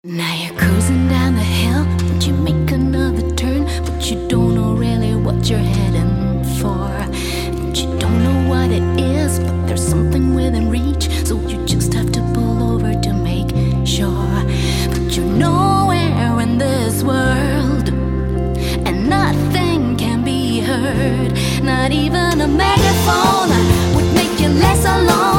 Now you're cruising down the hill, and you make another turn, but you don't know really what you're heading for. And you don't know what it is, but there's something within reach, so you just have to pull over to make sure. But you're nowhere in this world, and nothing can be heard. Not even a megaphone would make you less alone.